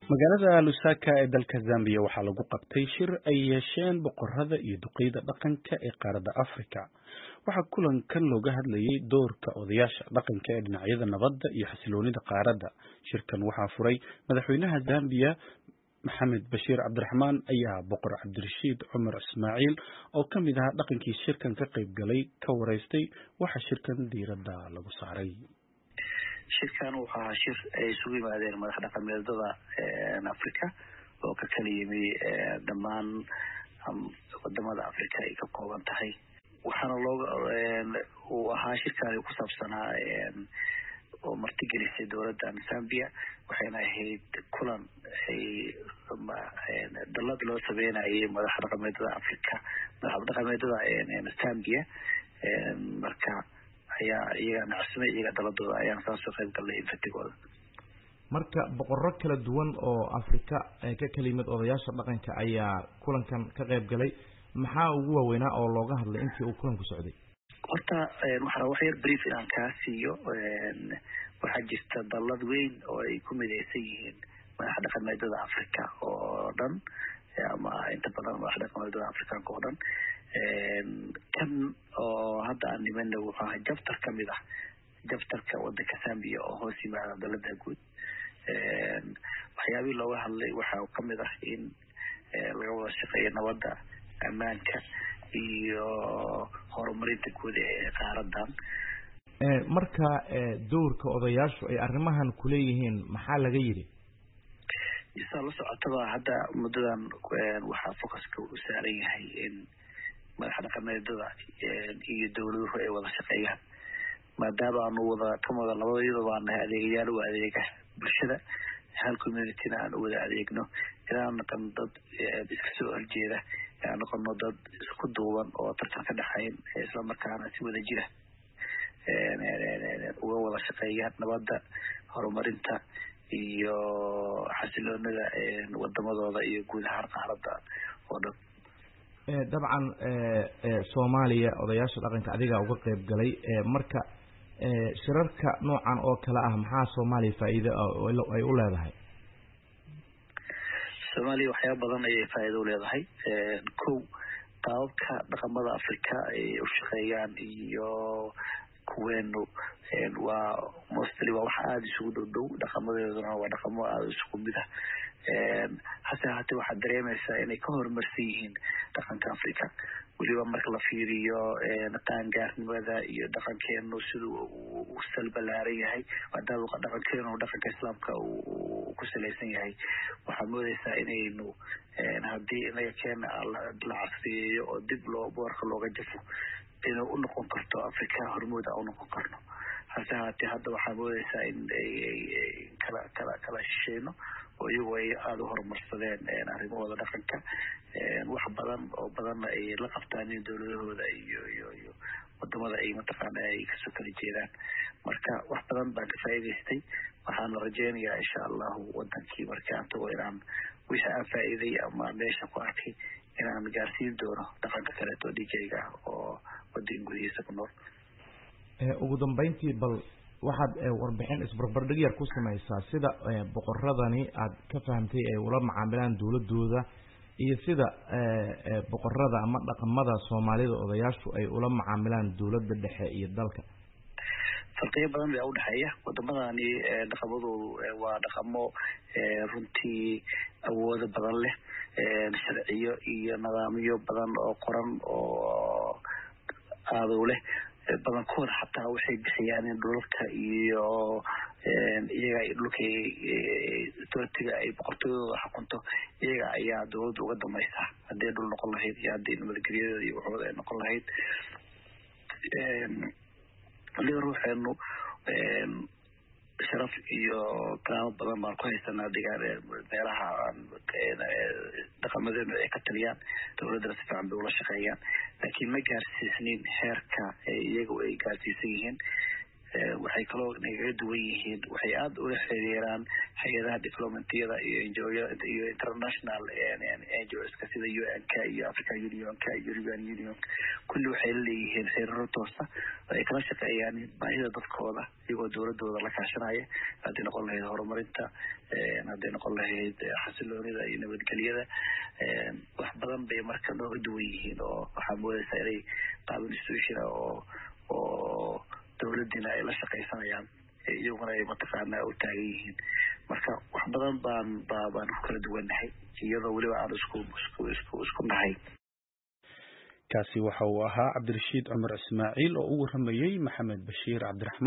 magaalada Lusaka ee dalka Zambia waxaa lagu qabtay shir ay yeesheen boqorada iyo duqeyda dhaqanka ee qaaradda Afrika. Waxaa kulankan looga hadlayay doorka odayaasha dhaqanka ee dhinacyada nabadda iyo xasiloonida qaaradda. Shirkan waxaa furay madaxweynaha Zambia Maxamed Bashiir Cabdiraxmaan ayaa boqor Cabdirashiid Cumar Ismaaciil oo ka mid ah dhaqankii shirkan ka qayb galay ka wareystay waxa shirkan diiradda lagu saaray. shirkan wuxuu ahaa shir ay isugu yimaadeen madax dhaqameedada Afrika oo ka kala yimi dhammaan wadamada Afrika ay ka kooban tahay. waxaana uu ahaa shirkan ku saabsanaa oo martigelisay dowladda Zambia waxayna ahayd kulan ay dalad loo sameynayay madax dhaqameedada Afrika madax dhaqameedada Zambia marka iyaga nacsimay iyaga daladooda ayaan soo qayb galay infatigooda. marka boqorro kala duwan oo Afrika ka kala yimid odayaasha dhaqanka ayaa kulankan ka qayb galay. maxaa ugu waaweynaa oo looga hadlay intii uu kulanku socday? horta waxaa wax yar brief inaan kaa siiyo. waxaa jirta dalad weyn oo ay ku midaysan yihiin madax dhaqameedada Afrika oo dhan ama inta badan madax dhaqameedada Afrikaanka oo dhan. kan oo hadda aan nimanna wuxuu ahaa jabtar ka mid ah jabtarka waddanka Zambia oo hoos yimaada dalada guud. waxyaabihii looga hadlay waxaa ka mid ah in laga wada shaqeeyo nabadda, ammaanka iyo horumarinta guud ee qaaradan. marka doorka odayaashu ay arrimahan ku leeyihiin maxaa laga yiri? isa la socotaba hadda muddadan waxaa focuska u saaran yahay in madax dhaqameedada iyo dowladuhu ay wada shaqeeyaan maadaama aanu wada labadayadaba aan nahay adeegayaal u adeega bulshada hal communityna aan u wada adeegno inaan noqon dad iska soo horjeeda inaan noqono dad isku duuban oo tartan ka dhaxayn isla markaana si wada jira uga wada shaqeeyaan nabadda, horumarinta iyo xasiloonida wadamadooda iyo guud ahaan qaaradda oo dhan. dabcan Soomaaliya odayaasha dhaqanka adiga uga qayb galay. marka shirarka noocan oo kala ah maxaa Soomaaliya faa'iido ay u leedahay? Soomaaliya waxyaabo badan ayay faa'iido u leedahay. kow qaababka dhaqamada Afrika ay u shaqeeyaan iyo kuweenu waa mostly waa wax aada isugu dhow dhaqamadeeduna waa dhaqamo aada isugu mid ah. hase haatee waxaad dareemaysaa inay ka horumarsan yihiin dhaqanka Afrika weliba marka la fiiriyo qaangaarnimada iyo dhaqankeenu siduu u salbalaaran yahay maadaama dhaqankeenu dhaqanka islaamka uu ku salaysan yahay. waxaad moodaysaa inaynu haddii inaga keena la casriyeeyo oo dib boorka looga jafo inay u noqon karto Afrika hormuuda u noqon karno. hase haatee hadda waxaad moodaysaa in ay kala shisheeno oo iyagu ay aada u horumarsadeen arrimahooda dhaqanka wax badan ay la qabtaan in dowladahooda iyo wadamada ay mataqaana ay kasoo kala jeedaan. marka wax badan baan ka faa'iidaystay waxaana rajeynayaa insha allahu wadankii markaan tago inaan wixii aan faa'iiday ama meesha ku arkay inaan gaarsiin doono dhaqanka kaleeto dhigayga oo wadan gudihiisa ku nool. ugu dambeyntii bal waxaad warbixin isbarbardhig yar ku samaysaa sida boqoradani aad ka fahamtay ay ula macaamilaan dowladooda iyo sida boqorada ama dhaqamada Soomaalida odayaashu ay ula macaamilaan dowladda dhexe iyo dalka. farqiyo badan baa u dhaxeeya wadamadani. dhaqamadoodu waa dhaqamo runtii awoodo badan leh, sharciyo iyo nidaamyo badan oo qoran oo aad u leh. badankood xataa waxay bixiyaan in dhulka iyo iyaga dhulka authority-ga ay boqortooyadooda xukunto iyaga ayaa dowladda uga dambaysa haddii dhul noqon lahayd iyo haddii nabadgelyadooda iyo waxooda ay noqon lahayd. aniga ruuxeenu sharaf iyo karaamo badan baan ku haysanaa meelaha dhaqamadeenu ay ka taliyaan dowladdana si fiican bay ula shaqeeyaan laakiin ma gaarsiisnin heerka iyagu ay gaarsiisan yihiin. waxay kaloo nagaga duwan yihiin waxay aada ula xiriiraan hay-adaha diplomatiyada iyo NGO-yada iyo international NGOs-ka sida UN-ka iyo African Union-ka iyo European Union kulli waxay leeyihiin xiriiro toosa ay kala shaqeeyaan baahida dadkooda iyagoo dowladooda la kaashanaya haddii noqon lahayd horumarinta haddii noqon lahayd xasiloonida iyo nabadgelyada wax badan bay marka nooga duwan yihiin oo waxaa moodaysaa inay qaab institution oo dowladina ay la shaqaysanayaan iyaguna ay mataqaanaa u taagan yihiin marka wax badan baan ku kala duwannahay iyadoo weliba aan isku nahay. kaasi waxa uu ahaa Cabdirashiid Cumar Ismaaciil oo u waramayay Maxamed Bashiir Cabdiraxmaan.